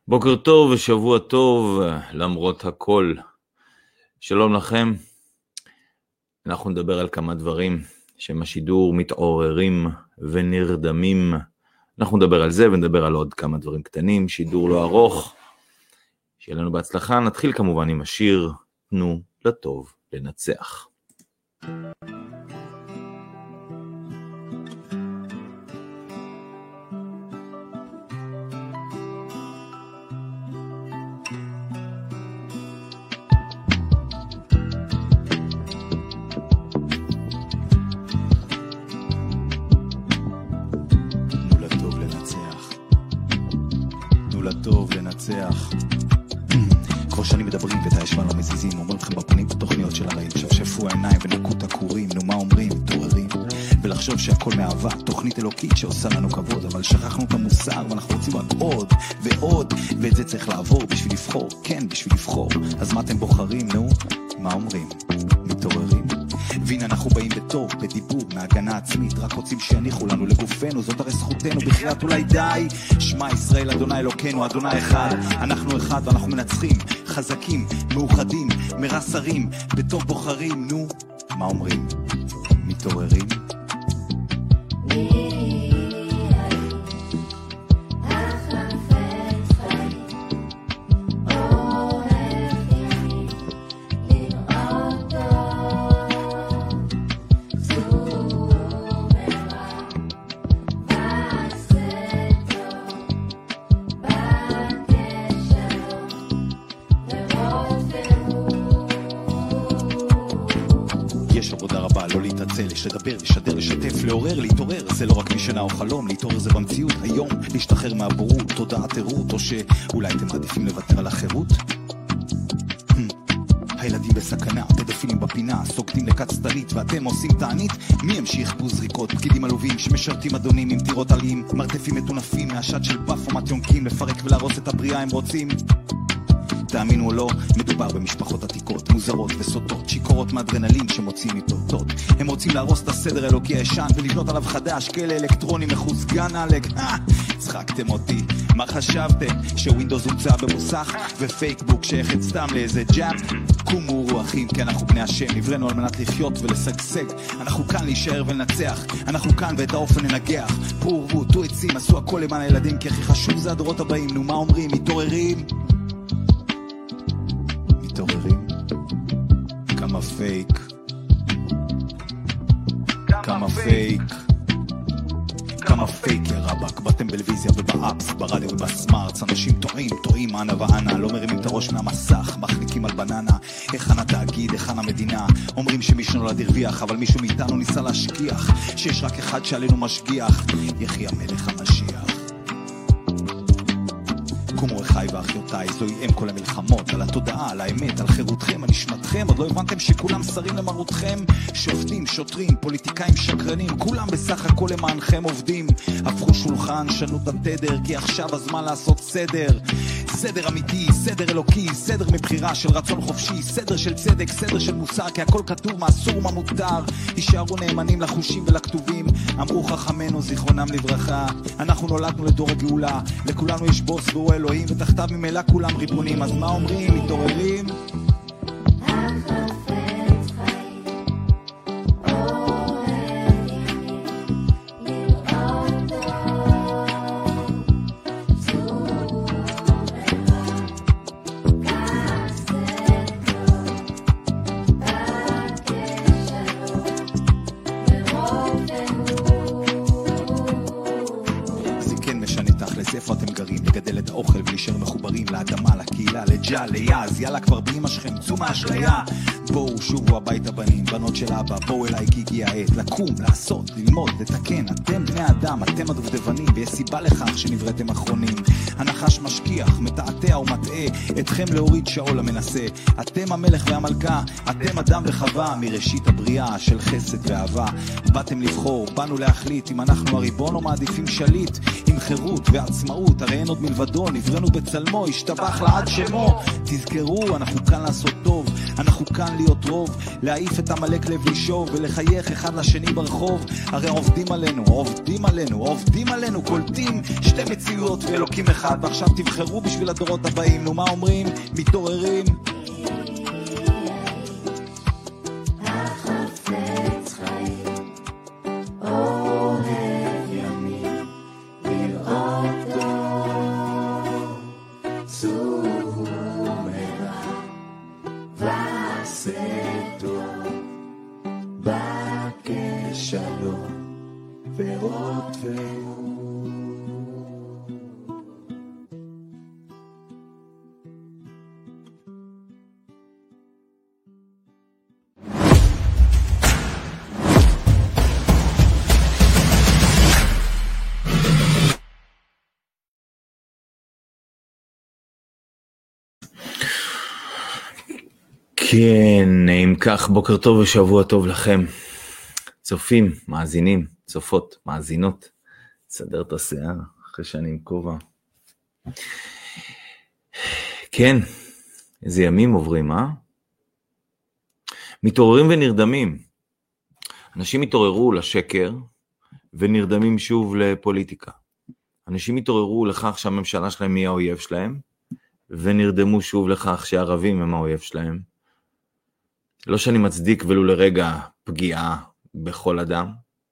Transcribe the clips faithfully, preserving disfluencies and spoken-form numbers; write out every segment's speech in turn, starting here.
בוקר טוב ושבוע טוב למרות הכל. שלום לכם. אנחנו נדבר על כמה דברים שהם השידור מתעוררים ונרדמים. אנחנו נדבר על זה ונדבר על עוד כמה דברים קטנים. שידור לא ארוך. שיהיה לנו בהצלחה. נתחיל כמובן עם השיר תנו לטוב לנצח. טוב לנצח. כמו שאני מדברים ואת הישבן לא מזיזים, אומרים לכם בפנים בתוכניות של הרעים, שפשפו העיניים ונקו את הכורים, נו מה אומרים, מתעוררים ולחשוב שהכל מאהבה, תוכנית אלוקית שעושה לנו כבוד, אבל שכחנו את המוסר ואנחנו רוצים רק עוד ועוד, ואת זה צריך לעבור בשביל לבחור, כן בשביל לבחור. אז מה אתם בוחרים? נו מה אומרים, מתעוררים. והנה אנחנו באים בטוב, בדיבור, מהגנה עצמית, רק רוצים שיניחו לנו לגופנו, זאת הרי זכותנו, בחיית אולי די. שמע ישראל אדוני אלוקינו, אדוני אחד, אנחנו אחד ואנחנו מנצחים, חזקים, מאוחדים, מרסרים, בטוב בוחרים, נו, מה אומרים? מתעוררים? יש לדבר, לשדר, לשתף, לעורר, להתעורר. זה לא רק משנה או חלום, להתעורר זה במציאות היום, להשתחרר מהבורות, תודעת עירות, או שאולי אתם מעדיפים לוותר על החירות? הילדים בסכנה, פדופילים בפינה, סוגדים לקץ תלית ואתם עושים תענית. מי ימשיך בוזריקות, פקידים עלובים שמשרתים אדונים עם טירות עליים, מרתפים מטונפים מהשד של פף או מתיונקים, לפרק ולהרוס את הבריאה הם רוצים. תאמינו או לא, מדובר במשפחות עתיקות, מוזרות וסודות, שיקורות מאדרנלין שמוצאים מתורתות. הם רוצים להרוס את הסדר האלוקי הישן ולבנות עליו חדש, כאלה אלקטרוני מחוסגן עלק. אה, צחקתם אותי, מה חשבתם? שווינדוס הומצא במוסך ופייסבוק שייכת סתם לאיזה ג'אפ? קומו רוחים, כי אנחנו בני השם, נבראנו על מנת לחיות ולשגשג. אנחנו כאן להישאר ולנצח, אנחנו כאן ואת האופן ננגח. פרו ורבו, תו עצים, עשו הכל למען הילדים, כי הכי חשוב זה הדורות הבאים. נו מה אומרים? מתעוררים? מתעוררים? כמה פייק, כמה פייק, כמה פייק יא רבק. באתם בלוויזיה ובאפס, ברדיו ובסמארטס, אנשים טועים, טועים אנה ואנה, לא מרימים את הראש מהמסך, מחליקים על בננה. היכן התאגיד, היכן המדינה? אומרים שמישהו נולד הרוויח, אבל מישהו מאיתנו ניסה להשגיח שיש רק אחד שעלינו משגיח, יחי המלך המשיח. קומו אחי ואחיותיי, זוהי אם כל המלחמות, על התודעה, על האמת, על חירותכם, על נשמתכם. עוד לא הבנתם שכולם שרים למרותכם? שופטים, שוטרים, פוליטיקאים, שקרנים, כולם בסך הכל למענכם עובדים. הפכו שולחן, שנו את התדר, כי עכשיו הזמן לעשות סדר. סדר אמיתי, סדר אלוקי, סדר מבחירה של רצון חופשי, סדר של צדק, סדר של מוסר, כי הכל כתוב מה אסור ומה מותר. יישארו נאמנים לחושים ולכתובים, אמרו חכמנו זיכרונם לברכה. אנחנו נולדנו לדור הגאולה, לכולנו יש בוס והוא אלוהים, ותחתיו ממילא כולם ריבונים. אז מה אומרים? מתעוררים? לאדמה, לקהילה, לג'ה, ליאז, יאללה כבר באמא שלכם, צאו מהאשליה. בואו שובו הביתה בנים, בנות של אבא, בואו אליי כי הגיע העת לקום, לעשות, ללמוד, לתקן. אתם בני אדם, אתם הדובדבנים, ויש סיבה לכך שנבראתם אחרונים. הנחש משכיח, מתעתע ומטעה, אתכם להוריד שאול המנסה. אתם המלך והמלכה, אתם אדם וחווה, מראשית הבריאה של חסד ואהבה. באתם לבחור, באנו להחליט אם אנחנו הריבון או מעדיפים שליט. עם חירות ועצמאות, הרי אין עוד מלבדו, נבראנו בצלמו, השתבח לעד שמו. תזכרו, אנחנו כאן לעשות טוב, אנחנו כאן להיות רוב, להעיף את המלאק לב לשוב ולחייך אחד לשני ברחוב. הרי עובדים עלינו, עובדים עלינו, עובדים עלינו, קולטים שתי מציאות ואלוקים אחד, ועכשיו תבחרו בשביל הדורות הבאים. נו, מה אומרים? מתעוררים. כן, אם כך, בוקר טוב ושבוע טוב לכם. צופים, מאזינים, צופות, מאזינות. תסדר את השיער אחרי שאני עם כובע. כן, איזה ימים עוברים, אה? מתעוררים ונרדמים. אנשים מתעוררו לשקר ונרדמים שוב לפוליטיקה. אנשים מתעוררו לכך שהממשלה שלהם היא האויב שלהם, ונרדמו שוב לכך שהערבים הם האויב שלהם. לא שאני מצדיק ולו לרגע פגיעה בכל אדם,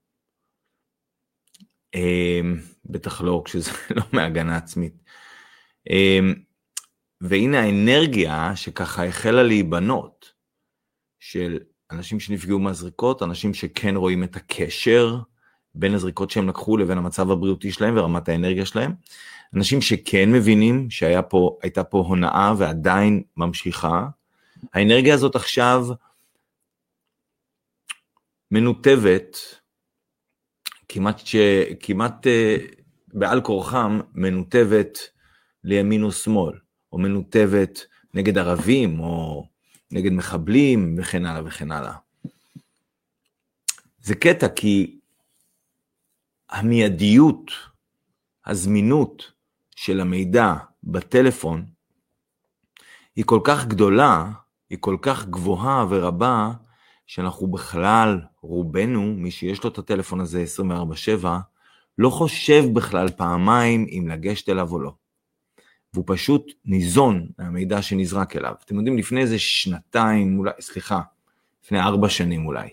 בטח לא כשזה לא מהגנה עצמית. והנה האנרגיה שככה החלה להיבנות, של אנשים שנפגעו מהזריקות, אנשים שכן רואים את הקשר בין הזריקות שהם לקחו לבין המצב הבריאותי שלהם ורמת האנרגיה שלהם, אנשים שכן מבינים שהייתה פה, פה הונאה ועדיין ממשיכה. האנרגיה הזאת עכשיו מנותבת, כמעט, ש... כמעט בעל כורחם מנותבת לימין או שמאל, או מנותבת נגד ערבים, או נגד מחבלים, וכן הלאה וכן הלאה. זה קטע כי המיידיות, הזמינות של המידע בטלפון, היא כל כך גדולה, היא כל כך גבוהה ורבה, שאנחנו בכלל, רובנו, מי שיש לו את הטלפון הזה עשרים וארבע שבע, לא חושב בכלל פעמיים אם לגשת אליו או לא. והוא פשוט ניזון מהמידע שנזרק אליו. אתם יודעים, לפני איזה שנתיים, אולי, סליחה, לפני ארבע שנים אולי,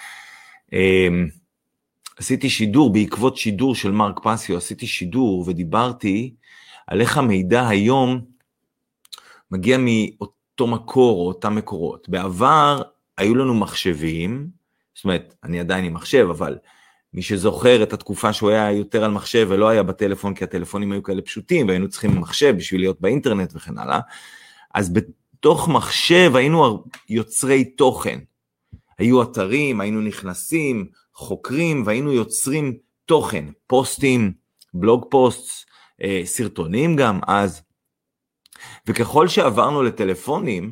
עשיתי שידור, בעקבות שידור של מרק פסיו, עשיתי שידור ודיברתי על איך המידע היום מגיע מאותו מקור או אותם מקורות. בעבר היו לנו מחשבים, זאת אומרת, אני עדיין עם מחשב, אבל מי שזוכר את התקופה שהוא היה יותר על מחשב ולא היה בטלפון, כי הטלפונים היו כאלה פשוטים, והיינו צריכים מחשב בשביל להיות באינטרנט וכן הלאה, אז בתוך מחשב היינו יוצרי תוכן. היו אתרים, היינו נכנסים, חוקרים, והיינו יוצרים תוכן, פוסטים, בלוג פוסט, סרטונים גם אז. וככל שעברנו לטלפונים,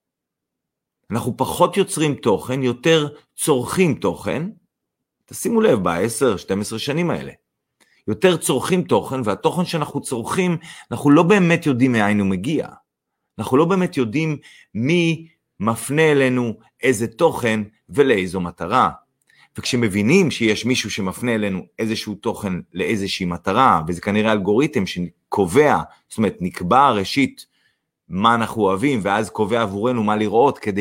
אנחנו פחות יוצרים תוכן, יותר צורכים תוכן, תשימו לב, ב-עשר שתים עשרה שנים האלה, יותר צורכים תוכן, והתוכן שאנחנו צורכים, אנחנו לא באמת יודעים מאין הוא מגיע, אנחנו לא באמת יודעים מי מפנה אלינו איזה תוכן ולאיזו מטרה, וכשמבינים שיש מישהו שמפנה אלינו איזשהו תוכן לאיזושהי מטרה, וזה כנראה אלגוריתם שקובע, זאת אומרת נקבע ראשית מה אנחנו אוהבים, ואז קובע עבורנו מה לראות, כדי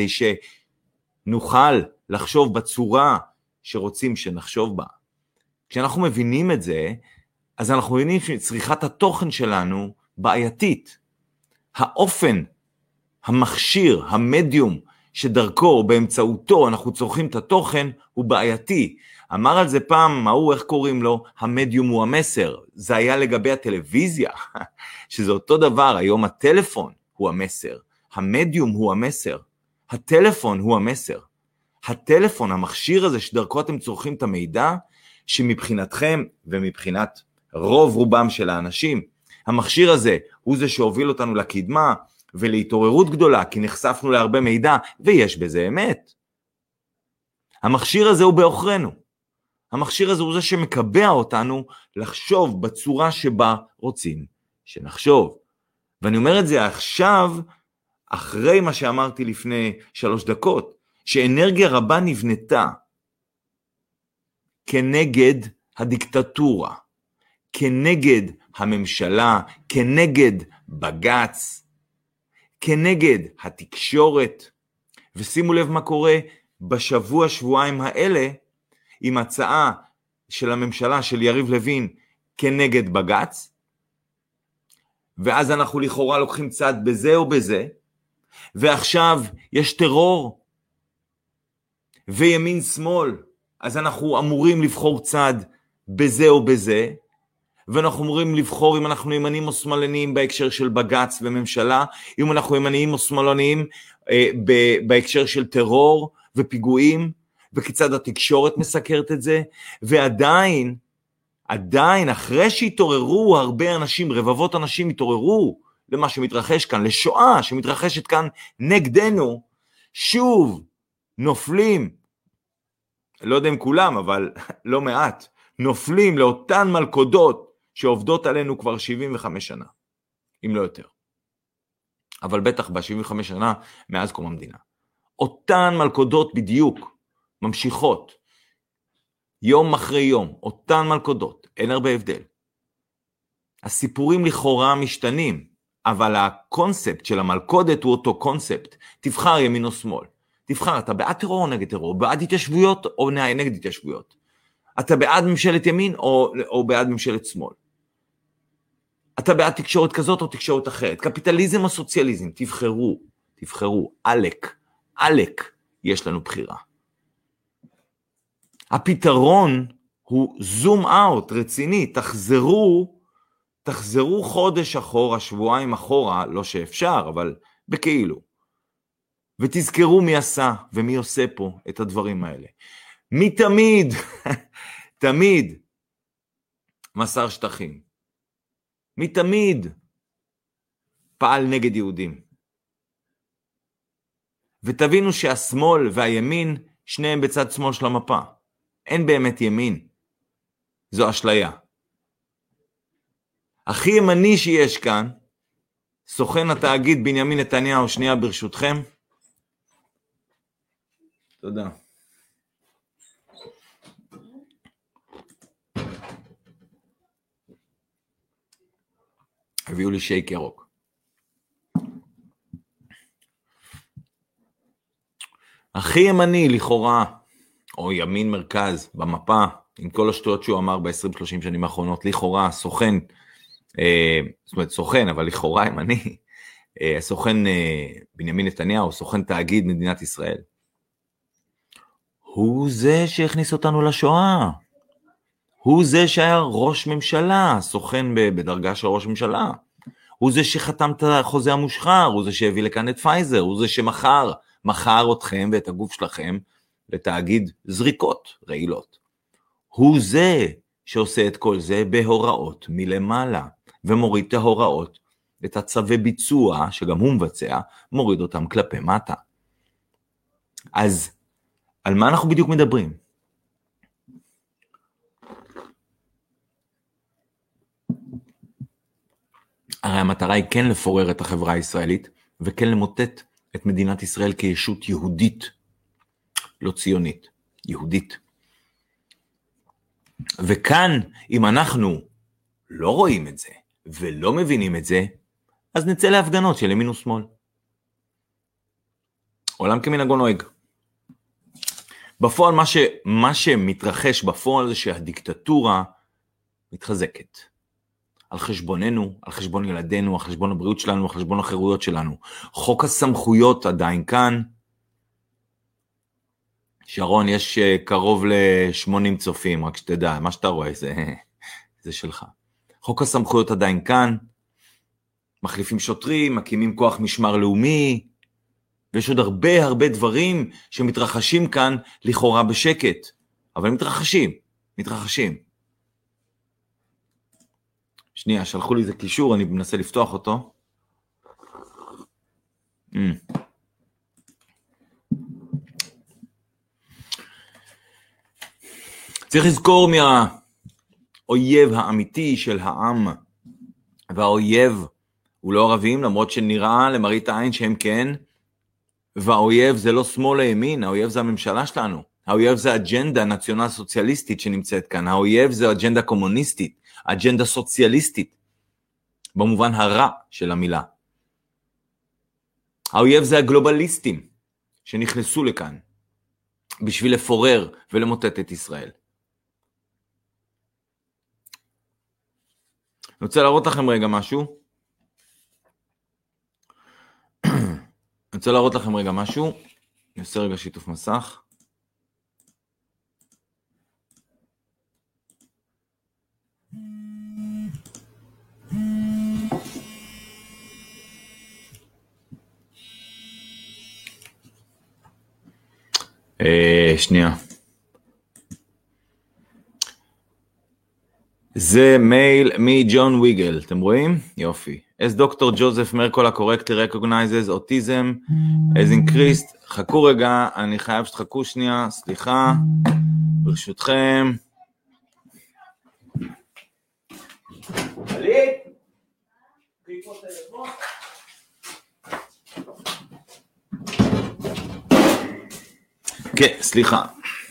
שנוכל לחשוב בצורה שרוצים שנחשוב בה. כשאנחנו מבינים את זה, אז אנחנו מבינים שצריכת התוכן שלנו בעייתית. האופן, המכשיר, המדיום, שדרכו, באמצעותו, אנחנו צורכים את התוכן, הוא בעייתי. אמר על זה פעם, מה הוא, איך קוראים לו? המדיום הוא המסר. זה היה לגבי הטלוויזיה, שזה אותו דבר, היום הטלפון הוא המסר. המדיום הוא המסר. הטלפון הוא המסר. הטלפון, המכשיר הזה שדרכו אתם צורכים את המידע, שמבחינתכם ומבחינת רוב רובם של האנשים, המכשיר הזה הוא זה שהוביל אותנו לקדמה ולהתעוררות גדולה, כי נחשפנו להרבה מידע, ויש בזה אמת. המכשיר הזה הוא באוכרנו. המכשיר הזה הוא זה שמקבע אותנו לחשוב בצורה שבה רוצים שנחשוב. ואני אומר את זה עכשיו, אחרי מה שאמרתי לפני שלוש דקות, שאנרגיה רבה נבנתה כנגד הדיקטטורה, כנגד הממשלה, כנגד בגץ, כנגד התקשורת. ושימו לב מה קורה בשבוע שבועיים האלה עם הצעה של הממשלה של יריב לוין כנגד בגץ, ואז אנחנו לכאורה לוקחים צד בזה או בזה, ועכשיו יש טרור וימין שמאל, אז אנחנו אמורים לבחור צד בזה או בזה, ואנחנו אמורים לבחור אם אנחנו ימנים או שמאלניים בהקשר של בגץ וממשלה, אם אנחנו ימניים או שמאלניים אה, בהקשר של טרור ופיגועים, וכיצד התקשורת מסקרת את זה, ועדיין, עדיין אחרי שהתעוררו הרבה אנשים, רבבות אנשים התעוררו למה שמתרחש כאן, לשואה שמתרחשת כאן נגדנו, שוב נופלים, לא יודע אם כולם, אבל לא מעט, נופלים לאותן מלכודות שעובדות עלינו כבר שבעים וחמש שנה, אם לא יותר. אבל בטח ב-שבעים וחמש שנה מאז קום המדינה. אותן מלכודות בדיוק ממשיכות, יום אחרי יום, אותן מלכודות, אין הרבה הבדל. הסיפורים לכאורה משתנים, אבל הקונספט של המלכודת הוא אותו קונספט. תבחר ימין או שמאל. תבחר, אתה בעד טרור או נגד טרור, בעד התיישבויות או נגד התיישבויות. אתה בעד ממשלת ימין או, או בעד ממשלת שמאל. אתה בעד תקשורת כזאת או תקשורת אחרת. קפיטליזם או סוציאליזם, תבחרו, תבחרו. אלק, אלק, יש לנו בחירה. הפתרון הוא זום אאוט, רציני, תחזרו, תחזרו חודש אחורה, שבועיים אחורה, לא שאפשר, אבל בכאילו. ותזכרו מי עשה ומי עושה פה את הדברים האלה. מי תמיד, תמיד, מסר שטחים. מי תמיד פעל נגד יהודים. ותבינו שהשמאל והימין, שניהם בצד שמאל של המפה. אין באמת ימין. זו אשליה. הכי ימני שיש כאן, סוכן התאגיד בנימין נתניהו, שנייה ברשותכם. תודה. הביאו לי שייק ירוק. הכי ימני לכאורה, או ימין מרכז במפה, עם כל השטויות שהוא אמר ב-עשרים שלושים שנים האחרונות, לכאורה סוכן, אה, זאת אומרת סוכן, אבל לכאורה ימני, אה, סוכן אה, בנימין נתניהו, סוכן תאגיד מדינת ישראל, הוא זה שהכניס אותנו לשואה. הוא זה שהיה ראש ממשלה, סוכן בדרגה של ראש ממשלה. הוא זה שחתם את החוזה המושחר, הוא זה שהביא לכאן את פייזר, הוא זה שמחר, מחר אתכם ואת הגוף שלכם לתאגיד זריקות רעילות. הוא זה שעושה את כל זה בהוראות מלמעלה, ומוריד את ההוראות, את הצווי ביצוע, שגם הוא מבצע, מוריד אותם כלפי מטה. אז על מה אנחנו בדיוק מדברים? הרי המטרה היא כן לפורר את החברה הישראלית, וכן למוטט את מדינת ישראל כישות יהודית, לא ציונית, יהודית. וכאן, אם אנחנו לא רואים את זה, ולא מבינים את זה, אז נצא להפגנות של ימין ושמאל. עולם כמנהגו נוהג. בפועל, מה, ש, מה שמתרחש בפועל זה שהדיקטטורה מתחזקת. על חשבוננו, על חשבון ילדינו, על חשבון הבריאות שלנו, על חשבון החירויות שלנו. חוק הסמכויות עדיין כאן. שרון, יש קרוב ל-שמונים צופים, רק שתדע, מה שאתה רואה זה, זה שלך. חוק הסמכויות עדיין כאן. מחליפים שוטרים, מקימים כוח משמר לאומי, ויש עוד הרבה הרבה דברים שמתרחשים כאן לכאורה בשקט, אבל מתרחשים, מתרחשים. שנייה, שלחו לי איזה קישור, אני מנסה לפתוח אותו. Mm. צריך לזכור מהאויב האמיתי של העם, והאויב הוא לא ערבים, למרות שנראה למראית העין שהם כן, והאויב זה לא שמאל לימין, האויב זה הממשלה שלנו, האויב זה אג'נדה נציונל סוציאליסטית שנמצאת כאן, האויב זה אג'נדה קומוניסטית, אג'נדה סוציאליסטית, במובן הרע של המילה. האויב זה הגלובליסטים שנכנסו לכאן, בשביל לפורר ולמוטט את ישראל. אני רוצה להראות לכם רגע משהו. אני רוצה להראות לכם רגע משהו. אני עושה רגע שיתוף מסך. אה, שנייה. זה מייל מג'ון ויגל, אתם רואים? יופי. As Doctor Joseph Mercola correctly recognizes autism as increased, חכו רגע, אני חייב שתחכו שנייה, סליחה, ברשותכם. עלי? קליפו טלפון. כן, סליחה.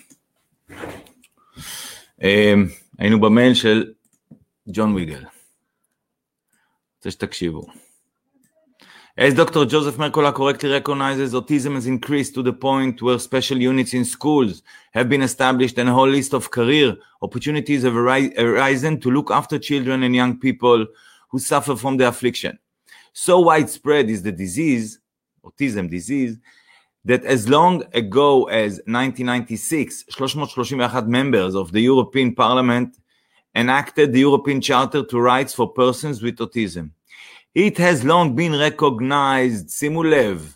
היינו במייל של ג'ון ויגל. רוצה שתקשיבו. As Doctor Joseph Mercola correctly recognizes, autism has increased to the point where special units in schools have been established and a whole list of career opportunities have arisen to look after children and young people who suffer from the affliction. So widespread is the disease, autism disease, that as long ago as nineteen ninety-six, three hundred thirty-one members of the European Parliament enacted the European Charter to Rights for Persons with Autism. It has long been recognized, שימו לב,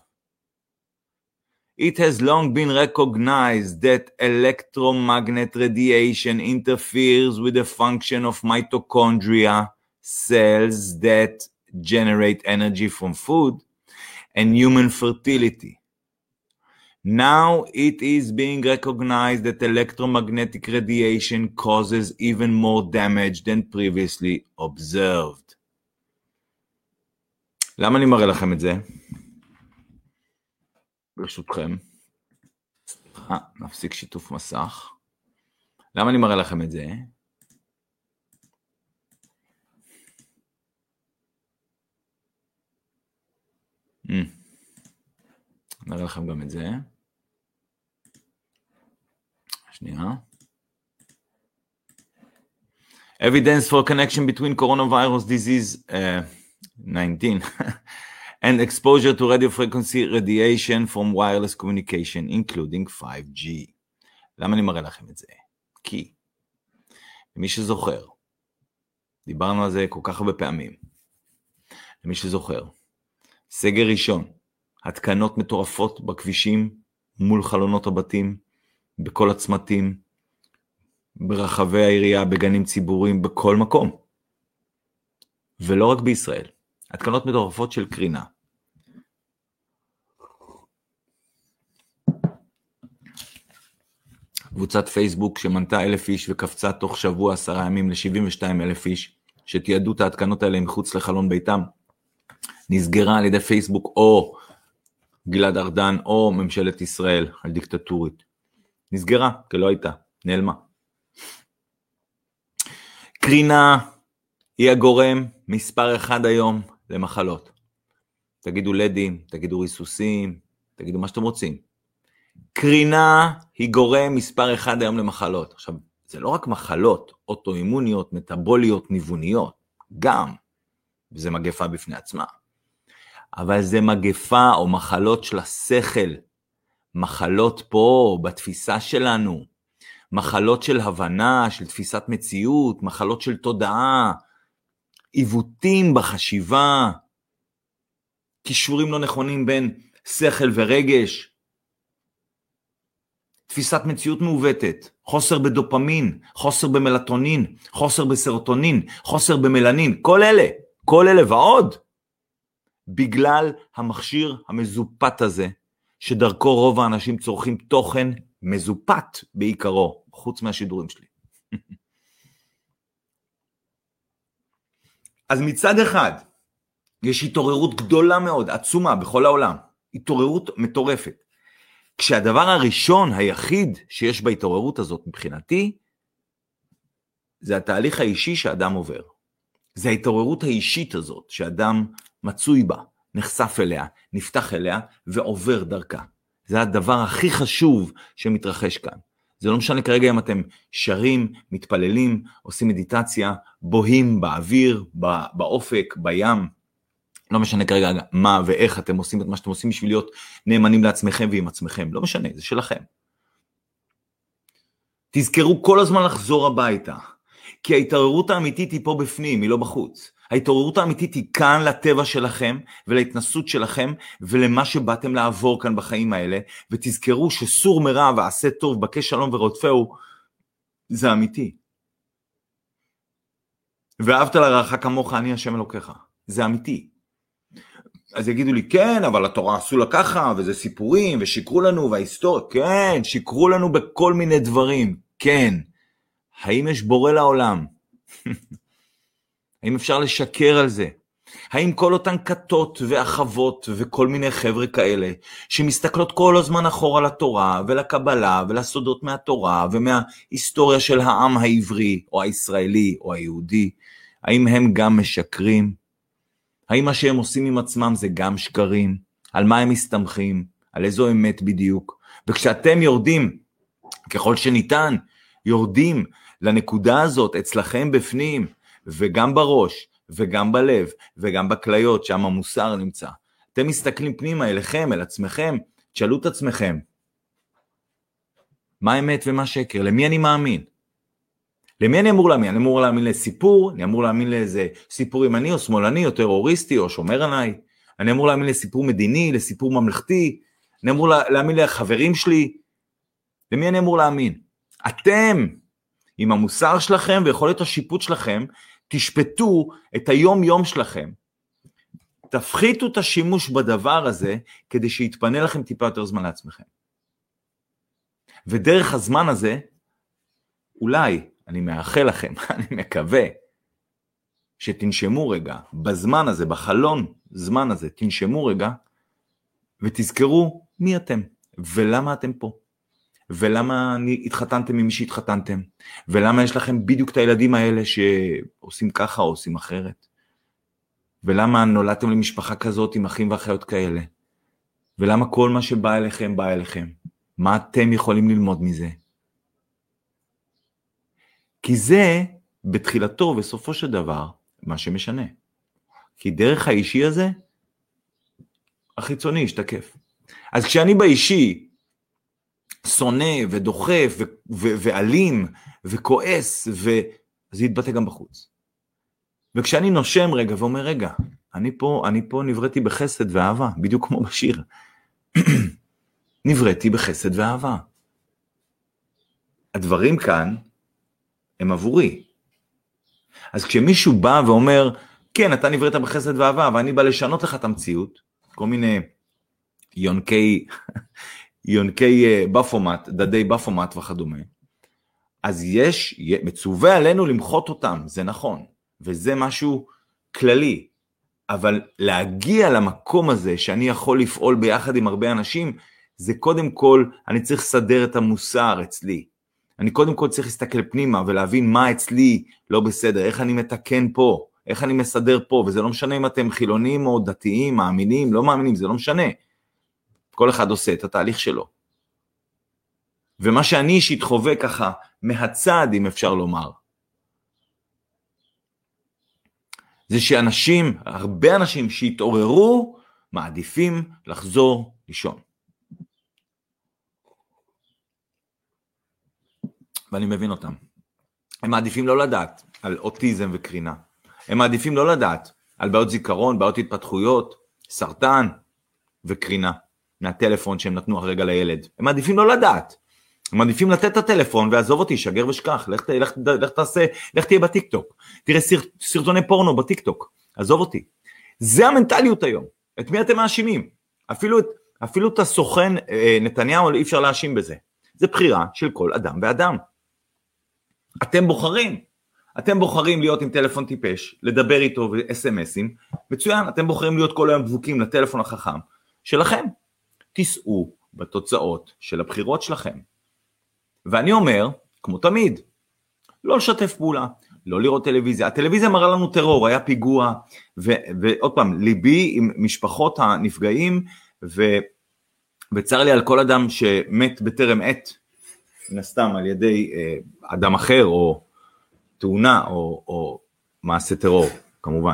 it has long been recognized that electromagnet radiation interferes with the function of mitochondria, cells that generate energy from food, and human fertility. Now it is being recognized that electromagnetic radiation causes even more damage than previously observed. למה אני מראה לכם את זה? ברשותכם. סליחה, נפסיק שיתוף מסך. למה אני מראה לכם את זה? Mm. נראה לכם גם את זה. שנייה. Evidence for a connection between coronavirus disease uh, nineteen and exposure to radio frequency radiation from wireless communication, including five G. למה אני מראה לכם את זה? כי, למי שזוכר, דיברנו על זה כל כך הרבה פעמים, למי שזוכר, סגר ראשון, התקנות מטורפות בכבישים, מול חלונות הבתים, בכל הצמתים, ברחבי העירייה, בגנים ציבוריים, בכל מקום. ולא רק בישראל. התקנות מטורפות של קרינה. קבוצת פייסבוק שמנתה אלף איש וקפצה תוך שבוע עשרה ימים ל-שבעים ושתיים אלף איש, שתיעדו את ההתקנות האלה מחוץ לחלון ביתם, נסגרה על ידי פייסבוק או גלעד ארדן או ממשלת ישראל הדיקטטורית. נסגרה, כי לא הייתה, נעלמה. קרינה היא הגורם מספר אחד היום למחלות. תגידו לדים, תגידו ריסוסים, תגידו מה שאתם רוצים. קרינה היא גורם מספר אחד היום למחלות. עכשיו, זה לא רק מחלות, אוטואימוניות, מטאבוליות, ניווניות, גם, וזה מגפה בפני עצמה. אבל זה מגפה או מחלות של השכל, מחלות פה בתפיסה שלנו, מחלות של הבנה, של תפיסת מציאות, מחלות של תודעה, עיוותים בחשיבה, קישורים לא נכונים בין שכל ורגש, תפיסת מציאות מעוותת, חוסר בדופמין, חוסר במלטונין, חוסר בסרוטונין, חוסר במלנין, כל אלה, כל אלה ועוד, בגלל המכשיר המזופת הזה, שדרכו רוב האנשים צורכים תוכן מזופת בעיקרו, חוץ מהשידורים שלי. אז מצד אחד, יש התעוררות גדולה מאוד, עצומה בכל העולם, התעוררות מטורפת. כשהדבר הראשון, היחיד שיש בהתעוררות הזאת מבחינתי, זה התהליך האישי שאדם עובר. זה ההתעוררות האישית הזאת, שאדם מצוי בה, נחשף אליה, נפתח אליה ועובר דרכה. זה הדבר הכי חשוב שמתרחש כאן. זה לא משנה כרגע אם אתם שרים, מתפללים, עושים מדיטציה, בוהים באוויר, באופק, בים. לא משנה כרגע מה ואיך אתם עושים את מה שאתם עושים בשביל להיות נאמנים לעצמכם ועם עצמכם. לא משנה, זה שלכם. תזכרו כל הזמן לחזור הביתה. כי ההתעוררות האמיתית היא פה בפנים, היא לא בחוץ. ההתעוררות האמיתית היא כאן לטבע שלכם ולהתנסות שלכם ולמה שבאתם לעבור כאן בחיים האלה, ותזכרו שסור מרע ועשה טוב, בקש שלום ורודפהו, זה אמיתי. ואהבת לרעך כמוך, אני השם אלוקיך. זה אמיתי. אז יגידו לי, כן, אבל התורה עשו לה ככה, וזה סיפורים, ושיקרו לנו, וההיסטוריה, כן, שיקרו לנו בכל מיני דברים, כן. האם יש בורא לעולם? האם אפשר לשקר על זה? האם כל אותן כתות ואחוות וכל מיני חבר'ה כאלה, שמסתכלות כל הזמן אחורה לתורה ולקבלה ולסודות מהתורה ומההיסטוריה של העם העברי או הישראלי או היהודי, האם הם גם משקרים? האם מה שהם עושים עם עצמם זה גם שקרים? על מה הם מסתמכים? על איזו אמת בדיוק? וכשאתם יורדים, ככל שניתן, יורדים לנקודה הזאת אצלכם בפנים, וגם בראש, וגם בלב, וגם בכליות, שם המוסר נמצא. אתם מסתכלים פנימה אליכם, אל עצמכם, תשאלו את עצמכם, מה אמת ומה שקר? למי אני מאמין? למי אני אמור להאמין? אני אמור להאמין לסיפור, אני אמור להאמין לאיזה סיפור ימני או שמאלני, או טרוריסטי, או שומר עליי, אני אמור להאמין לסיפור מדיני, לסיפור ממלכתי, אני אמור להאמין לחברים שלי, למי אני אמור להאמין? אתם, עם המוסר שלכם ויכולת השיפוט שלכם, תשפטו את היום יום שלכם, תפחיתו את השימוש בדבר הזה, כדי שיתפנה לכם טיפה יותר זמן לעצמכם. ודרך הזמן הזה, אולי, אני מאחל לכם, אני מקווה, שתנשמו רגע, בזמן הזה, בחלון זמן הזה, תנשמו רגע, ותזכרו מי אתם, ולמה אתם פה. ולמה התחתנתם עם מי שהתחתנתם, ולמה יש לכם בדיוק את הילדים האלה שעושים ככה או עושים אחרת, ולמה נולדתם למשפחה כזאת עם אחים ואחיות כאלה, ולמה כל מה שבא אליכם בא אליכם, מה אתם יכולים ללמוד מזה? כי זה בתחילתו ובסופו של דבר מה שמשנה, כי דרך האישי הזה החיצוני ישתקף. אז כשאני באישי שונא ודוחף ו- ו- ואלים וכועס, ו- זה יתבטא גם בחוץ. וכשאני נושם רגע ואומר, רגע, אני פה, אני פה נבראתי בחסד ואהבה, בדיוק כמו בשיר. נבראתי בחסד ואהבה. הדברים כאן הם עבורי. אז כשמישהו בא ואומר, כן, אתה נבראת בחסד ואהבה, ואני בא לשנות לך את המציאות, כל מיני יונקי... יונקי בפומט, דדי בפומט וכדומה, אז יש, מצווה עלינו למחות אותם, זה נכון, וזה משהו כללי, אבל להגיע למקום הזה, שאני יכול לפעול ביחד עם הרבה אנשים, זה קודם כל, אני צריך לסדר את המוסר אצלי, אני קודם כל צריך להסתכל פנימה, ולהבין מה אצלי לא בסדר, איך אני מתקן פה, איך אני מסדר פה, וזה לא משנה אם אתם חילונים או דתיים, מאמינים, לא מאמינים, זה לא משנה, כל אחד עושה את התהליך שלו. ומה שאני אישית חווה ככה, מהצד, אם אפשר לומר, זה שאנשים, הרבה אנשים שהתעוררו, מעדיפים לחזור לישון. ואני מבין אותם. הם מעדיפים לא לדעת על אוטיזם וקרינה. הם מעדיפים לא לדעת על בעיות זיכרון, בעיות התפתחויות, סרטן וקרינה. מהטלפון שהם נתנו הרגע לילד. הם מעדיפים לא לדעת. הם מעדיפים לתת את הטלפון, ועזוב אותי, שגר ושכח, לך, לך, לך תעשה, לך תהיה בטיקטוק. תראה סרט, סרטוני פורנו בטיקטוק. עזוב אותי. זה המנטליות היום. את מי אתם מאשימים? אפילו, אפילו את הסוכן נתניהו אי אפשר להאשים בזה. זה בחירה של כל אדם ואדם. אתם בוחרים. אתם בוחרים להיות עם טלפון טיפש, לדבר איתו ו-אס אם אסים, מצוין, אתם בוחרים להיות כל היום דבוקים לטלפון החכם שלכם. תיסעו בתוצאות של הבחירות שלכם. ואני אומר, כמו תמיד, לא לשתף פעולה, לא לראות טלוויזיה. הטלוויזיה מראה לנו טרור, היה פיגוע, ו- ועוד פעם, ליבי עם משפחות הנפגעים, ו- וצר לי על כל אדם שמת בטרם עת, נסתם על ידי אה, אדם אחר, או תאונה, או, או מעשה טרור, כמובן.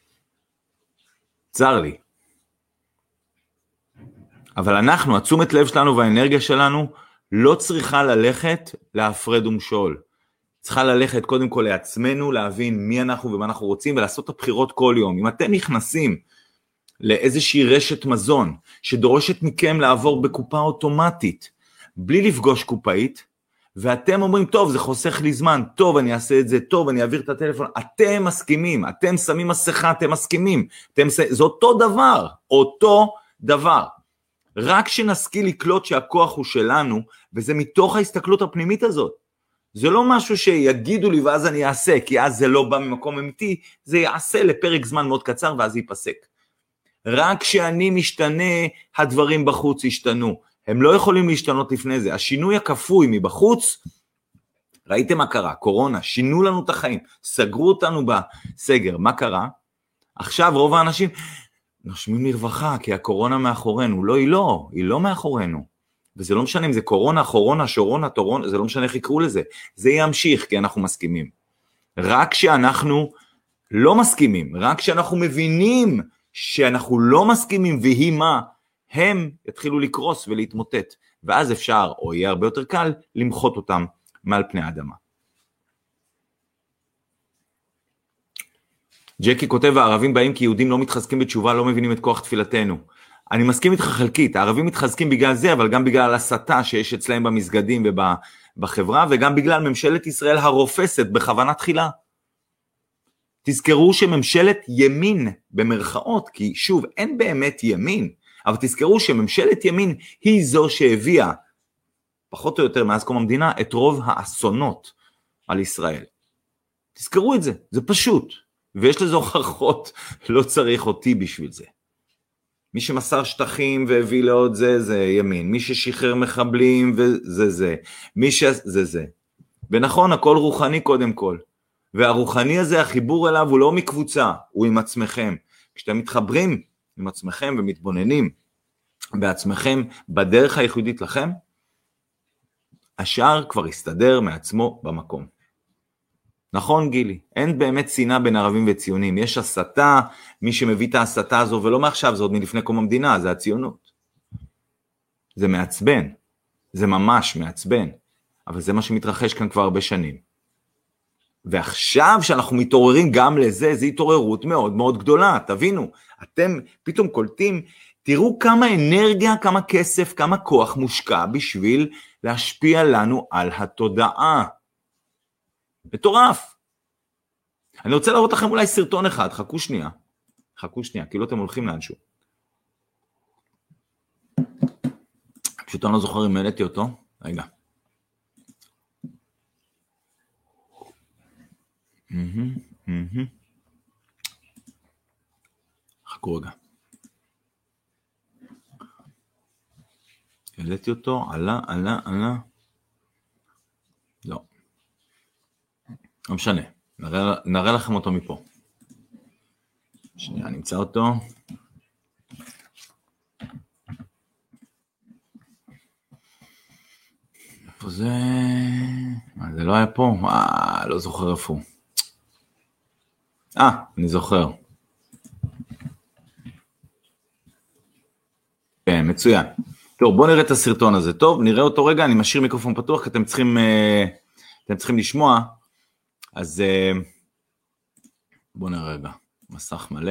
צר לי. אבל אנחנו, התשומת לב שלנו והאנרגיה שלנו, לא צריכה ללכת להפרד ומשול. צריכה ללכת קודם כל לעצמנו, להבין מי אנחנו ומה אנחנו רוצים, ולעשות את הבחירות כל יום. אם אתם נכנסים לאיזושהי רשת מזון, שדורשת מכם לעבור בקופה אוטומטית, בלי לפגוש קופאית, ואתם אומרים, טוב, זה חוסך לי זמן, טוב, אני אעשה את זה, טוב, אני אעביר את הטלפון, אתם מסכימים, אתם שמים מסכה, אתם מסכימים, אתם, זה אותו דבר, אותו דבר. רק שנשכיל לקלוט שהכוח הוא שלנו, וזה מתוך ההסתכלות הפנימית הזאת. זה לא משהו שיגידו לי ואז אני אעשה, כי אז זה לא בא ממקום אמיתי, זה יעשה לפרק זמן מאוד קצר ואז ייפסק. רק כשאני משתנה, הדברים בחוץ ישתנו. הם לא יכולים להשתנות לפני זה. השינוי הכפוי מבחוץ, ראיתם מה קרה? קורונה, שינו לנו את החיים, סגרו אותנו בסגר. מה קרה? עכשיו רוב האנשים נושמים לרווחה, כי הקורונה מאחורינו. לא, היא לא, היא לא מאחורינו. וזה לא משנה אם זה קורונה, חורונה, שורונה, טורונה, זה לא משנה איך יקראו לזה. זה ימשיך, כי אנחנו מסכימים. רק כשאנחנו לא מסכימים, רק כשאנחנו מבינים שאנחנו לא מסכימים, והיא מה, הם יתחילו לקרוס ולהתמוטט. ואז אפשר, או יהיה הרבה יותר קל, למחות אותם מעל פני האדמה. ג'קי כותב, הערבים באים כי יהודים לא מתחזקים בתשובה, לא מבינים את כוח תפילתנו. אני מסכים איתך חלקית, הערבים מתחזקים בגלל זה, אבל גם בגלל הסתה שיש אצלהם במסגדים ובחברה, וגם בגלל ממשלת ישראל הרופסת בכוונה תחילה. תזכרו שממשלת ימין במרכאות, כי שוב, אין באמת ימין, אבל תזכרו שממשלת ימין היא זו שהביאה, פחות או יותר מאז קום המדינה, את רוב האסונות על ישראל. תזכרו את זה, זה פשוט, ויש לזה הוכחות, לא צריך אותי בשביל זה. מי שמסר שטחים והביא לעוד זה, זה ימין. מי ששחרר מחבלים וזה זה. מי שזה זה. ונכון, הכל רוחני קודם כל. והרוחני הזה, החיבור אליו הוא לא מקבוצה, הוא עם עצמכם. כשאתם מתחברים עם עצמכם ומתבוננים בעצמכם בדרך הייחודית לכם, השאר כבר יסתדר מעצמו במקום. נכון גילי, אין באמת שנאה בין ערבים וציונים, יש הסתה, מי שמביא את ההסתה הזו, ולא מעכשיו, זה עוד מלפני קום המדינה, זה הציונות. זה מעצבן, זה ממש מעצבן, אבל זה מה שמתרחש כאן כבר הרבה שנים. ועכשיו שאנחנו מתעוררים גם לזה, זו התעוררות מאוד מאוד גדולה, תבינו, אתם פתאום קולטים, תראו כמה אנרגיה, כמה כסף, כמה כוח מושקע בשביל להשפיע לנו על התודעה. מטורף. אני רוצה להראות לכם אולי סרטון אחד, חכו שנייה, חכו שנייה, כאילו אתם הולכים לאנשהו. פשוט אני לא זוכר אם העליתי אותו, רגע. חכו רגע. העליתי אותו, עלה, עלה, עלה. לא. לא משנה, נראה, נראה לכם אותו מפה. שנייה, נמצא אותו. איפה זה? מה, זה לא היה פה? אה, לא זוכר איפה. אה, אני זוכר. כן, מצוין. טוב, בואו נראה את הסרטון הזה. טוב, נראה אותו רגע, אני משאיר מיקרופון פתוח, כי אתם צריכים, אתם צריכים לשמוע. אז בואו נראה רגע, מסך מלא.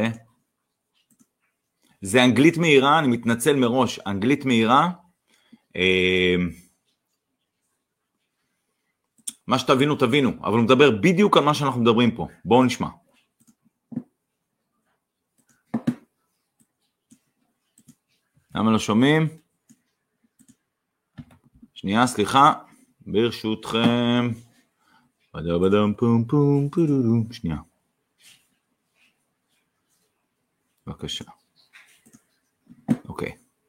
זה אנגלית מהירה, אני מתנצל מראש, אנגלית מהירה. מה שתבינו, תבינו, אבל הוא מדבר בדיוק על מה שאנחנו מדברים פה. בואו נשמע. למה לא שומעים? שנייה, סליחה, ברשותכם. בדם בדם פום פום פום. שנייה. בבקשה. אוקיי.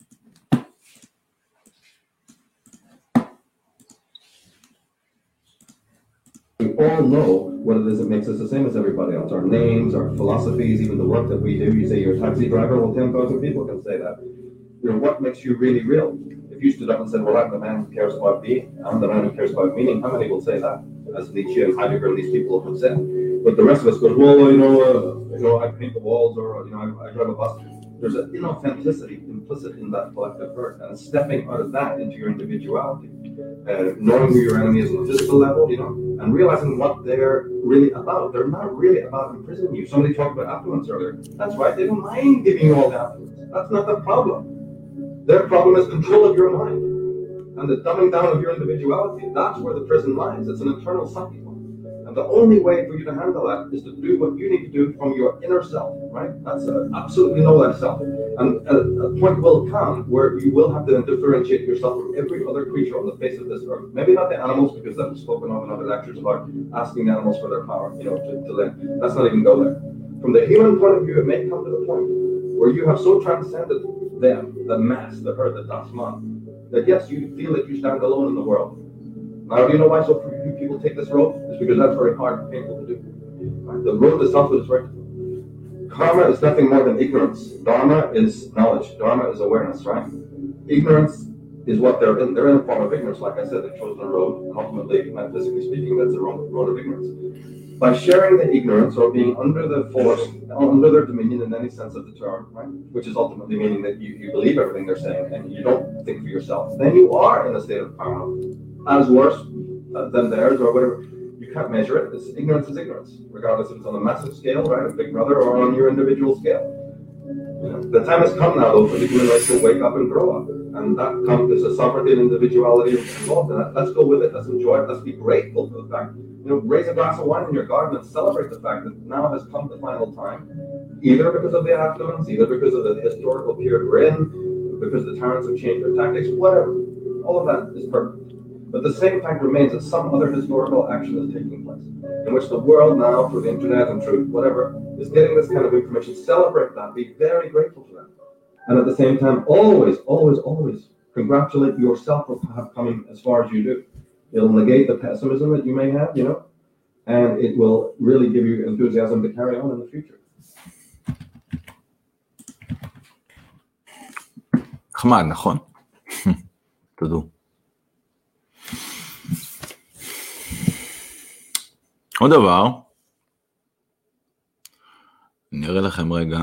We all know what it is that makes us the same as everybody else. Our names, our philosophies, even the work that we do. You say you're a taxi driver, well, ten thousand people can say that. You know, what makes you really real? If you stood up and said, well, I'm the man who cares about being, I'm the man who cares about meaning, how many will say that? As Nietzsche and Heidegger and these people have said. But the rest of us go, well, you know, uh, you know, I paint the walls, or, you know, I, I drive a bus. There's an inauthenticity implicit in that collective hurt, and stepping out of that into your individuality, uh, knowing who your enemy is on a physical level, you know, and realizing what they're really about. They're not really about imprisoning you. Somebody talked about affluence earlier. That's right, they don't mind giving you all the affluence. That's not the problem. Their problem is control of your mind. And the dumbing down of your individuality, that's where the prison lies. It's an internal psyche. And the only way for you to handle that is to do what you need to do from your inner self, right? That's a, absolutely know that self. And a, a point will come where you will have to then differentiate yourself from every other creature on the face of this earth. Maybe not the animals, because that was spoken of in other lectures about asking the animals for their power, you know, to, to live. Let's not even go there. From the human point of view, it may come to the point where you have so transcended them, the mass, the herd, the Dasman, that yes, you feel that you stand alone in the world. Now, do you know why so few people take this road? It's because that's very hard and painful to do. Right? The road to selfhood is right. Karma is nothing more than ignorance. Dharma is knowledge. Dharma is awareness, right? Ignorance is what they're in. They're in a form of ignorance. Like I said, they've chosen a road, and ultimately, metaphysically speaking, that's the road of ignorance. By sharing the ignorance or being under the force, under their dominion in any sense of the term, right? Which is ultimately meaning that you, you believe everything they're saying and you don't think for yourself, then you are in a state of karma. As worse uh, than theirs or whatever. You can't measure it. It's, ignorance is ignorance, regardless if it's on a massive scale, right, a big brother, or on your individual scale. You know, the time has come now, though, for the human race to wake up and grow up. And that comes, there's a sovereignty and individuality involved in that. Let's go with it. Let's enjoy it. Let's be grateful for the fact. You know, raise a glass of wine in your garden and celebrate the fact that now has come the final time, either because of the affluence, either because of the historical period we're in, because the tyrants have changed their tactics, whatever. All of that is perfect. But the same fact remains that some other historical action is taking place, in which the world now, through the internet and through whatever, is getting this kind of information. Celebrate that. Be very grateful for that. And at the same time, always, always, always congratulate yourself for coming as far as you do. It'll negate the pessimism that you may have, you know, and it will really give you enthusiasm to carry on in the future. חמד, נכון? תודו. עוד דבר, אני אראה לכם רגע,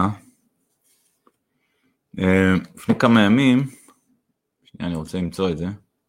לפני כמה ימים, שנייה אני רוצה למצוא את זה,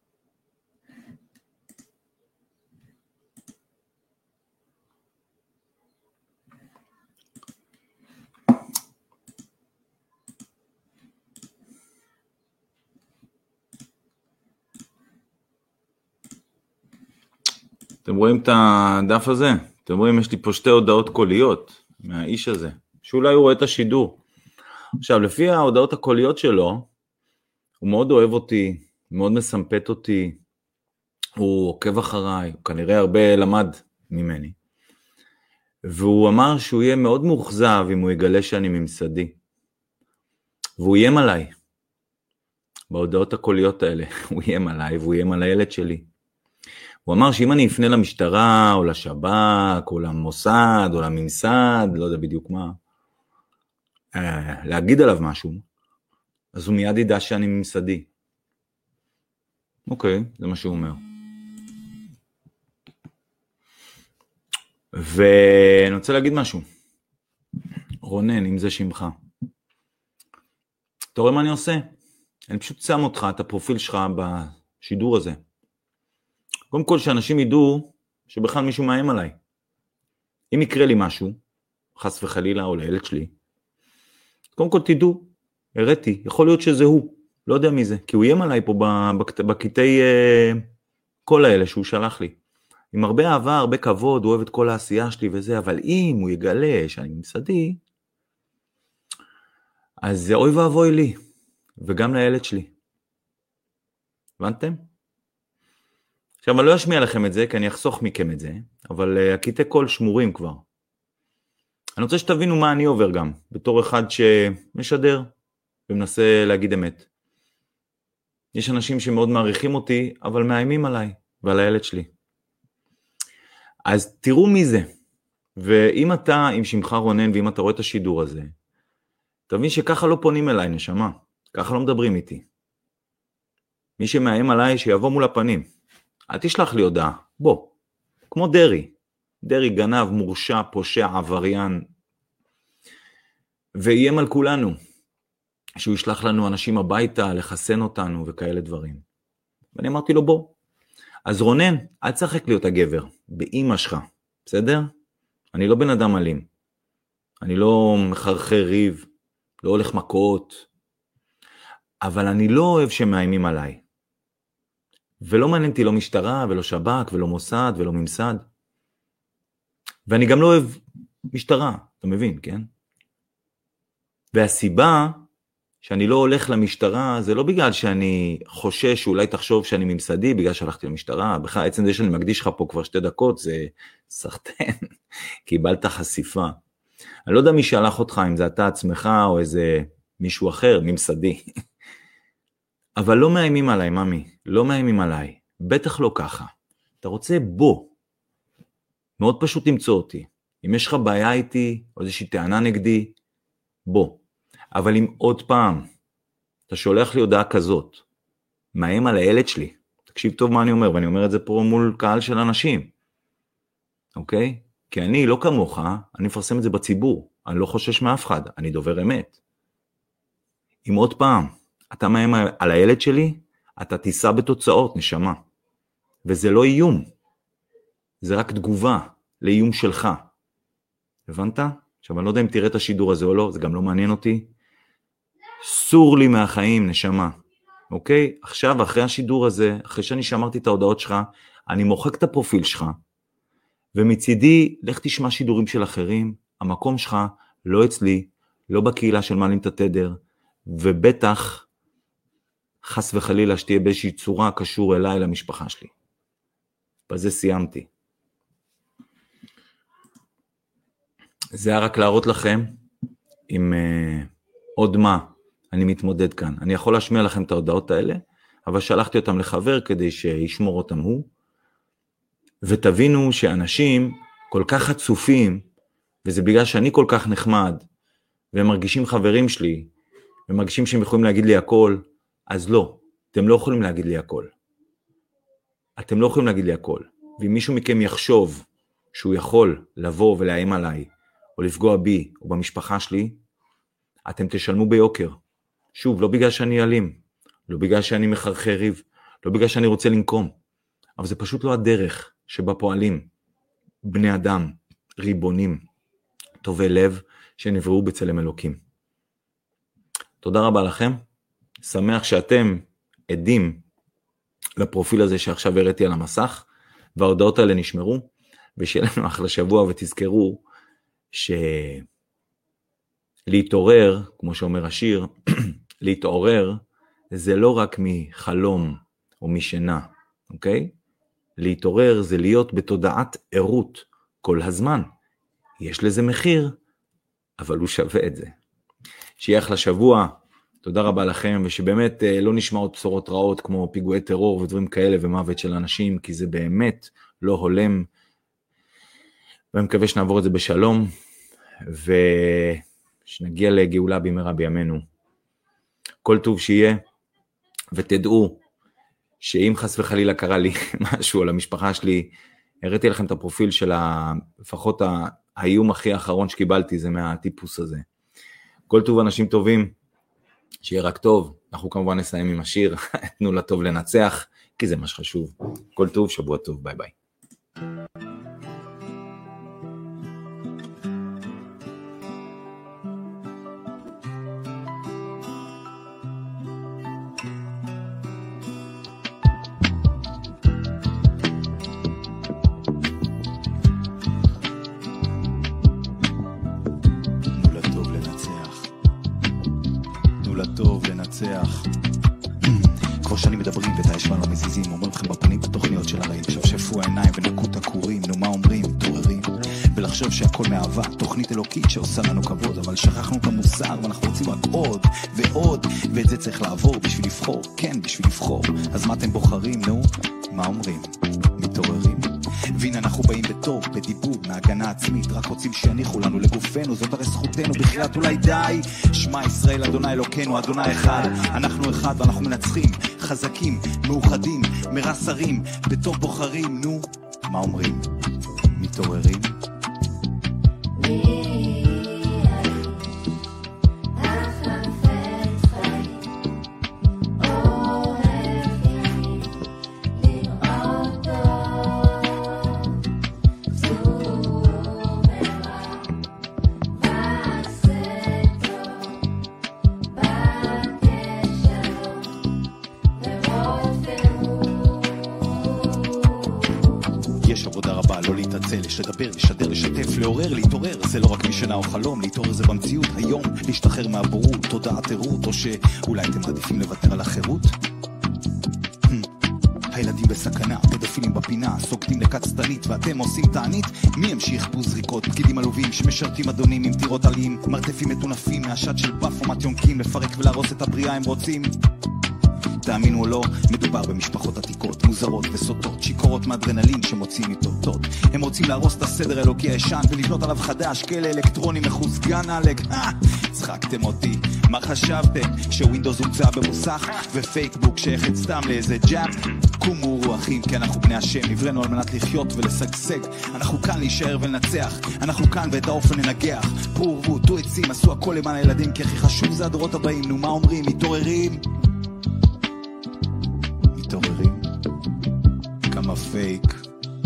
אתם רואים את הדף הזה? אתם רואים, יש לי פה שתי הודעות קוליות מהאיש הזה, שאולי הוא רואה את השידור. עכשיו, לפי ההודעות הקוליות שלו, הוא מאוד אוהב אותי, מאוד מסמפת אותי, הוא עוקב אחריי, הוא כנראה הרבה למד ממני. והוא אמר שהוא יהיה מאוד מאוכזב אם הוא יגלה שאני ממסדי. והוא יים עליי. בהודעות הקוליות האלה, הוא יים עליי, והוא יים על הילד שלי. הוא אמר שאם אני אפנה למשטרה, או לשב"כ, או למוסד, או לממסד, לא יודע בדיוק מה, להגיד עליו משהו, אז הוא מיד ידע שאני ממסדי. אוקיי, זה מה שהוא אומר. ואני רוצה להגיד משהו. רונן, אם זה שמך. אתה רואה מה אני עושה? אני פשוט שם אותך, את הפרופיל שלך בשידור הזה. קודם כל שאנשים ידעו שבכלל מישהו מאיים עליי. אם יקרה לי משהו, חס וחלילה או לילד שלי, קודם כל תדעו, הראיתי, יכול להיות שזה הוא, לא יודע מי זה, כי הוא איים עליי פה בקטעי כל האלה שהוא שלח לי. עם הרבה אהבה, הרבה כבוד, הוא אוהב את כל העשייה שלי וזה, אבל אם הוא יגלה שאני ממסדי, אז זה אוי ואבוי לי, וגם לילד שלי. הבנתם? עכשיו, אני לא אשמיע לכם את זה, כי אני אחסוך מכם את זה, אבל uh, הקטעי קול שמורים כבר. אני רוצה שתבינו מה אני עובר גם, בתור אחד שמשדר ומנסה להגיד אמת. יש אנשים שמאוד מעריכים אותי, אבל מאיימים עליי ועל הילד שלי. אז תראו מי זה. ואם אתה עם שמך רונן, ואם אתה רואה את השידור הזה, תבין שככה לא פונים אליי, נשמה. ככה לא מדברים איתי. מי שמאיים עליי, שיבוא מול הפנים. אל תשלח לי הודעה. בוא. כמו דרי. דרי גנב, מורשע, פושע, עבריין. ואיים על כולנו. שהוא ישלח לנו אנשים הביתה, לחסן אותנו וכאלה דברים. ואני אמרתי לו, בוא. אז רונן, אל תשחק להיות הגבר. באמא שלך. בסדר? אני לא בן אדם אלים. אני לא מחרחר ריב. לא הולך מכות. אבל אני לא אוהב שמאיימים עליי. ולא מעניינתי לא משטרה, ולא שב"כ, ולא מוסד, ולא ממסד. ואני גם לא אוהב משטרה, אתה מבין, כן? והסיבה שאני לא הולך למשטרה, זה לא בגלל שאני חושש שאולי תחשוב שאני ממסדי, בגלל שהלכתי למשטרה. בכלל, עצם זה שאני מקדיש לך פה כבר שתי דקות, זה סחטן, קיבלת חשיפה. אני לא יודע מי שלח אותך, אם זה אתה עצמך, או איזה מישהו אחר, ממסדי. אבל לא מאיימים עליי, ממי, לא מאיימים עליי, בטח לא ככה. אתה רוצה בוא. מאוד פשוט למצוא אותי. אם יש לך בעיה איתי, או איזושהי טענה נגדי, בוא. אבל אם עוד פעם, אתה שולח לי הודעה כזאת, מאיים על הילד שלי, תקשיב טוב מה אני אומר, ואני אומר את זה פה מול קהל של אנשים. אוקיי? כי אני לא כמוך, אני מפרסם את זה בציבור, אני לא חושש מאף אחד, אני דובר אמת. אם עוד פעם, אתה מאיים על הילד שלי, אתה תיסע בתוצאות, נשמה. וזה לא איום. זה רק תגובה לאיום שלך. הבנת? עכשיו, אני לא יודע אם תראה את השידור הזה או לא, זה גם לא מעניין אותי. סור לי מהחיים, נשמה. אוקיי? עכשיו, אחרי השידור הזה, אחרי שאני שמרתי את ההודעות שלך, אני מוחק את הפרופיל שלך, ומצידי, לך תשמע שידורים של אחרים, המקום שלך לא אצלי, לא בקהילה של מעלים את התדר, ובטח, חס וחלילה שתהיה באיזושהי צורה קשור אליי למשפחה שלי. בזה סיימתי. זה היה רק להראות לכם עם uh, עוד מה אני מתמודד כאן. אני יכול להשמיע לכם את ההודעות האלה, אבל שלחתי אותם לחבר כדי שישמור אותם הוא. ותבינו שאנשים כל כך חצופים, וזה בגלל שאני כל כך נחמד, והם מרגישים חברים שלי, ומרגישים שהם יכולים להגיד לי הכל, אז לא, אתם לא יכולים להגיד לי הכל. אתם לא יכולים להגיד לי הכל. ואם מישהו מכם יחשוב שהוא יכול לבוא ולאיים עליי, או לפגוע בי, או במשפחה שלי, אתם תשלמו ביוקר. שוב, לא בגלל שאני אלים, לא בגלל שאני מחרחר ריב, לא בגלל שאני רוצה לנקום, אבל זה פשוט לא הדרך שבה פועלים בני אדם, ריבונים, טובי לב, שנבראו בצלם אלוקים. תודה רבה לכם. שמח שאתם עדים לפרופיל הזה שעכשיו הראיתי על המסך, וההודעות האלה נשמרו, ושיהיה לנו אחלה שבוע, ותזכרו שלהתעורר, כמו שאומר השיר, להתעורר זה לא רק מחלום או משינה, אוקיי? להתעורר זה להיות בתודעת ערות כל הזמן. יש לזה מחיר, אבל הוא שווה את זה. שיהיה אחלה שבוע, תודה רבה לכם, ושבאמת לא נשמע עוד בשורות רעות כמו פיגועי טרור ודברים כאלה ומוות של אנשים, כי זה באמת לא הולם, ואני מקווה שנעבור את זה בשלום, ושנגיע לגאולה במהרה בימינו. כל טוב שיהיה, ותדעו שאם חס וחלילה קרה לי משהו על המשפחה שלי, הראיתי לכם את הפרופיל של ה... לפחות האיום הכי האחרון שקיבלתי, זה מהטיפוס הזה. כל טוב אנשים טובים, שיהיה רק טוב. אנחנו כמובן נסיים עם השיר, תנו לטוב לנצח, כי זה מה שחשוב. כל טוב, שבוע טוב, ביי ביי. ראש שנים מדברים ואת הישבן לא מזיזים, אומרים לכם בפנים בתוכניות של הרעים, שפשפו העיניים ונקו את הכורים, נו מה אומרים, מתעוררים, ולחשוב שהכל מאהבה, תוכנית אלוקית שעושה לנו כבוד, אבל שכחנו את המוסר ואנחנו רוצים רק עוד ועוד, ואת זה צריך לעבור בשביל לבחור, כן בשביל לבחור. אז מה אתם בוחרים, נו? מה אומרים? מתעוררים. והנה אנחנו באים בטוב, בדיבור, מהגנה עצמית, רק רוצים שיניחו לנו לגופנו, זאת הרי זכותנו, בחיית אולי די. שמע ישראל אדוני אלוקינו, אדוני אחד, אנחנו אחד ואנחנו מנצחים, חזקים, מאוחדים, מרסרים, בטוב בוחרים, נו, מה אומרים? מתעוררים. יש לדבר, לשדר, לשתף, לעורר, להתעורר, זה לא רק משנה או חלום, להתעורר זה במציאות, היום, להשתחרר מהבורות, תודעת עירות, או שאולי אתם מעדיפים לוותר על החירות? הילדים בסכנה, פדופילים בפינה, סוגדים לקצתנית ואתם עושים תענית, מי ימשיך פה זריקות, פקידים עלובים שמשרתים אדונים עם טירות עלים, מרתפים מטונפים מהשד של בפומת יונקים, לפרק ולהרוס את הבריאה הם רוצים. תאמינו או לא, מדובר במשפחות עתיקות, מוזרות וסוטות, שיקורות מאדרנלין שמוצאים מתורתות. הם רוצים להרוס את הסדר האלוקי הישן ולבנות עליו חדש, כלא אלקטרוני מחוסגן עלק. אה, צחקתם אותי, מה חשבתם? שווינדוס הומצא במוסך ופייסבוק שייכת סתם לאיזה ג'אפ? קומו רוחים, כי אנחנו בני השם, נבראנו על מנת לחיות ולשגשג. אנחנו כאן להישאר ולנצח, אנחנו כאן ואת האופן ננגח. פרו ורבו, תו עצים, עשו הכל למען הילדים, כי הכי חשוב זה הדורות הבאים. נו מה אומרים? מתעוררים? מתעוררים? כמה פייק,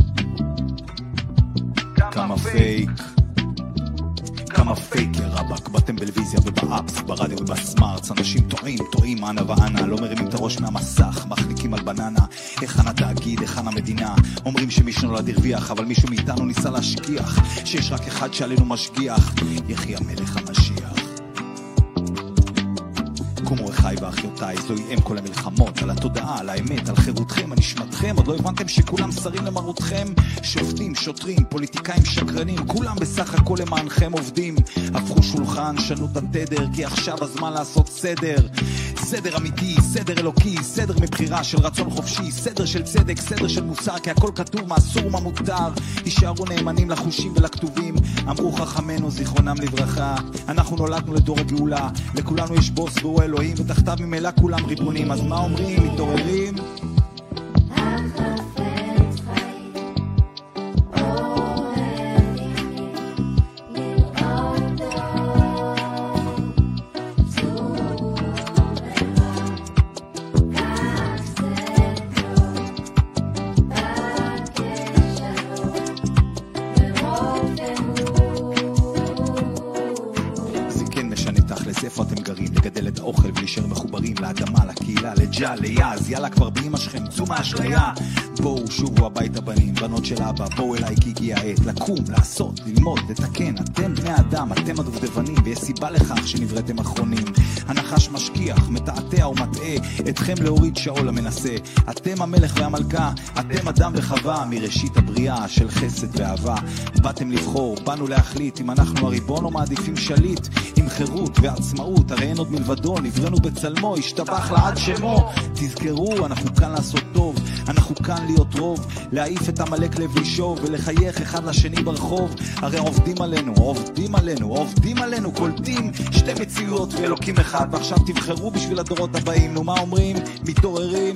כמה פייק, כמה פייק יא רבק, באתם בלוויזיה ובאפס, ברדיו ובסמארטס, אנשים טועים, טועים, אנה ואנה, לא מרימים את הראש מהמסך, מחליקים על בננה, היכן התאגיד, היכן המדינה, אומרים שמישהו נולד הרוויח, אבל מישהו מאיתנו ניסה להשגיח, שיש רק אחד שעלינו משגיח, יחי המלך המשיח. קומו אחי ואחיותיי, זוהי אם כל המלחמות, על התודעה, על האמת, על חירותכם, על נשמתכם, עוד לא הבנתם שכולם שרים למרותכם, שופטים, שוטרים, פוליטיקאים, שקרנים, כולם בסך הכל למענכם עובדים, הפכו שולחן, שנו את התדר, כי עכשיו הזמן לעשות סדר, סדר אמיתי, סדר אלוקי, סדר מבחירה של רצון חופשי, סדר של צדק, סדר של מוסר, כי הכל כתוב מה אסור ומה מותר, יישארו נאמנים לחושים ולכתובים, אמרו חכמנו זיכרונם לברכה, אנחנו נולדנו לדור הגאולה, לכולנו יש בוס והוא אלוהים, ותחתיו ממילא כולם ריבונים, אז מה אומרים? מתעוררים? איפה אתם גרים, לגדל את האוכל ולהישאר מחוברים לאדמה, לקהילה, לג'ה, ליאז, יאללה כבר באמא שלכם, צאו מהאשליה, בואו שובו הביתה בנים, בנות של אבא, בואו אליי כי הגיע העת, לקום, לעשות, ללמוד, לתקן, אתם בני אדם, אתם הדובדבנים, ויש סיבה לכך שנבראתם אחרונים, הנחש משכיח, מתעתע ומטעה, אתכם להוריד שאול המנסה, אתם המלך והמלכה, אתם אדם וחווה, מראשית הבריאה של חסד ואהבה, באתם לבחור, באנו להחליט, אם אנחנו הריבון או מעדיפים שליט, עם חירות ועצמאות, הרי אין עוד מלבדו, נבראנו בצלמו, השתבח לעד שמו, תזכרו, אנחנו כאן לעשות טוב, אנחנו כאן להיות רוב, להעיף את המלאק לב לשוב, ולחייך אחד לשני ברחוב, הרי עובדים עלינו, עובדים עלינו, עובדים עלינו, קולטים שתי מציאות ואלוקים אחד, ועכשיו תבחרו בשביל הדורות הבאים, נו מה אומרים? מתעוררים?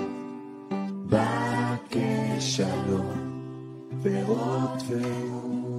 שלום ורוד ואור